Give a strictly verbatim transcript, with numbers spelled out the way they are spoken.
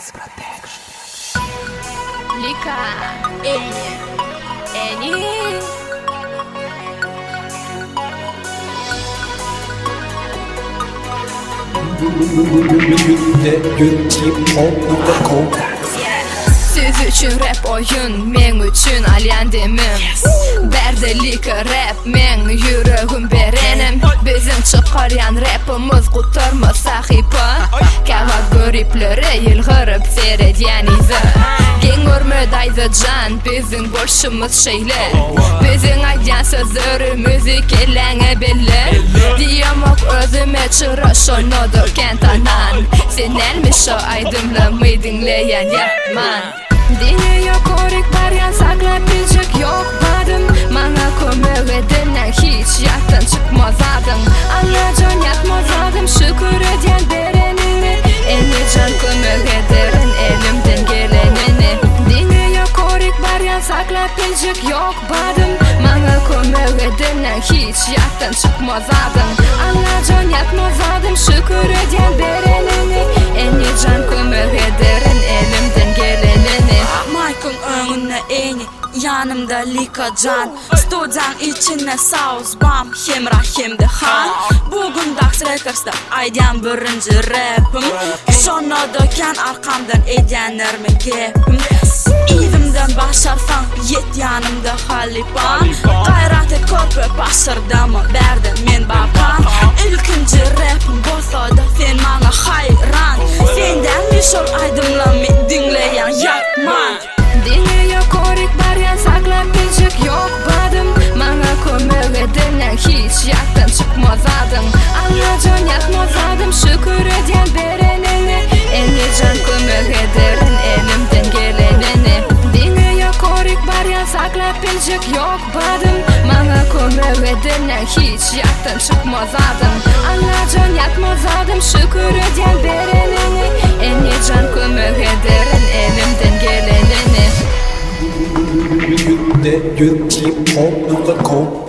Lika, Eni, Eni. Siz üçün rap oyun, men üçün alyandemim. Berde lika rap, men yüreğim berenim. Bizim çıkaryan rapimiz kutarma sahipa. Kava görüpleri yılgırıp seyredyen izi. Gen görmedaydı can, bizim boşumuz şeyler. Bizim aydan sözleri müzik elene belli. Diyamok özüme çıraş onu döken tanan. Sen elmiş o aydımla mı dinleyen yapman. Dini yok orik baryan sakla bilecek yok badım. Bana kömüredinden hiç yaktan çıkmaz adım. Anlacan yatmaz adım şükür eden berenini. Eni can kömür ederin elimden gelenini. Dini yok orik baryan sakla bilecek yok badım. Bana kömüredinden hiç yaktan çıkmaz adım. Anlacan yatmaz adım şükür eden berenini. Eni can kömür ederin elimden gelenini. Mike'ın önüne eni, yanımda lika can. Studiyan içine saus bam, hem rahim de han. Bugün Dax Records'da aydan birinci rapim. Şonu döken arkamdan edenlerime gepim. Evimden başarsan yet yanımda halipan. Gayrat et korpe başarda mı berden men bakan. İlkinci rapim bolsa da sen bana hayran. Senden mişol aydımla mi dinleyen yapman. Dini yok orik baryan sakla bilecek yok badım. Bana kömür edinden hiç yaktan çıkmaz adım. Anlacan yatmaz adım şükür eden berenini. Eni can kömür ederin elimden gelenini. Dini yok orik baryan sakla bilecek yok badım. Bana kömür edinden hiç yaktan çıkmaz adım. Anlacan yatmaz adım şükür eden berenini. Eni can kömür ederin elimden gelenini. You that you keep on the cold.